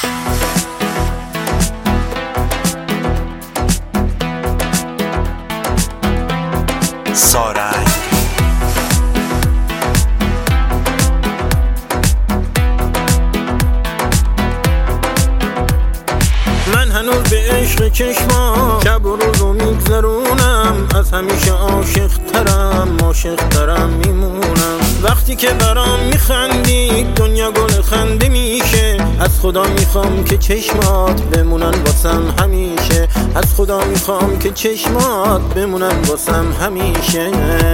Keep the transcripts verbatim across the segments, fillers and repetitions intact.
سارنگ من هنوز به عشق چشما شب و روزو میگذرونم، از همیشه عاشق ترم عاشق ترم میمونم. وقتی که برام میخندی دنیا گل خنده میشه، از خدا میخوام که چشمات بمونن واسم همیشه، از خدا میخوام که چشمات بمونن واسم همیشه.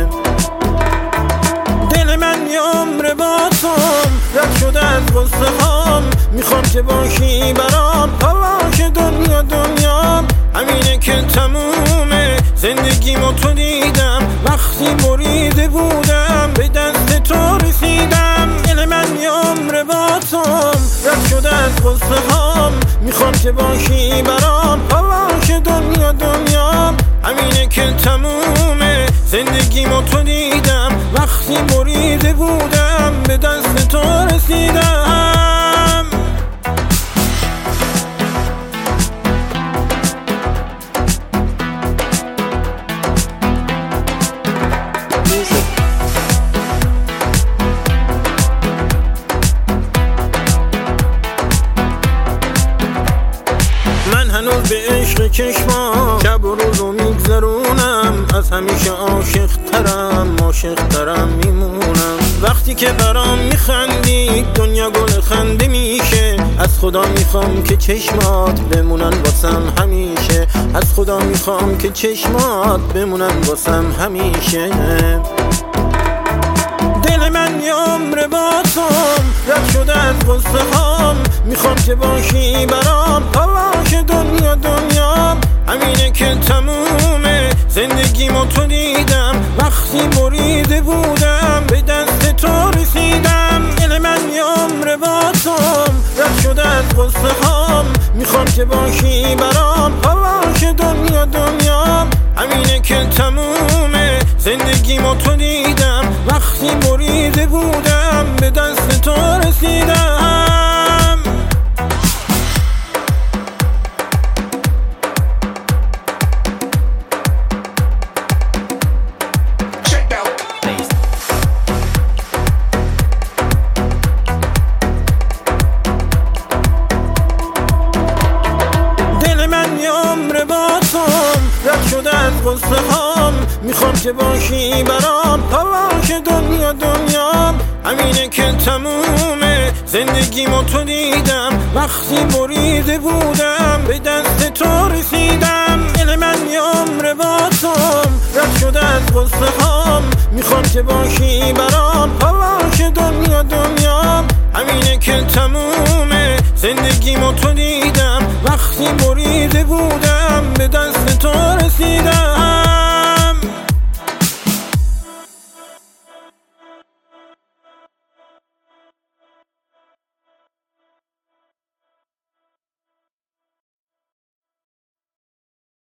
دل من یه عمر باتم رد شده از غصه هام، میخوام که باشی برام هواش دنیا دنیا. همینه که تمومه زندگیمو تو دیدم، وقتی بریده بودم به دست تو رسیدم. دل من یه عمر باتم رد شده از غصه هام، میخوام که باشی برام هواش دنیا دنیا. همینه که تمومه زندگیمو تو دیدم، وقتی بریده بودم به دست تو رسیدم. من هنوز به عشق چشما شب و روزو میگذرونم، از همیشه عاشق ترم عاشق ترم میمونم. وقتی که برام میخندی دنیا گل خنده میشه، از خدا میخوام که چشمات بمونن واسم همیشه، از خدا میخوام که چشمات بمونن واسم همیشه. دل من یه عمر باتم رد شده از غصه هام، میخوام که باشی برام هواش دنیا دنیا. همینه که تمومه زندگیمو تو دیدم، وقتی بریده بودم به دست تو رسیدم. دل من یه عمر باتم رد شده از غصه هام، میخوام که باشی برام هواش دنیا دنیا. همینه که تمومه زندگیمو تو دیدم، وقتی بریده بودم به دست تو رسیدم. دل من یه عمر باتم رد شده از غصه هام، میخوام که باشی برام هواش دنیا دنیا. همینه که تمومه زندگیمو تو دیدم، وقتی بریده بودم به دست تو رسیدم. دل من یه عمر باتم رد شده از غصه هام، میخوام که باشی برام هواش دنیا دنیا. همینه که تمومه زندگیمو تو دیدم، وقتی بریده بودم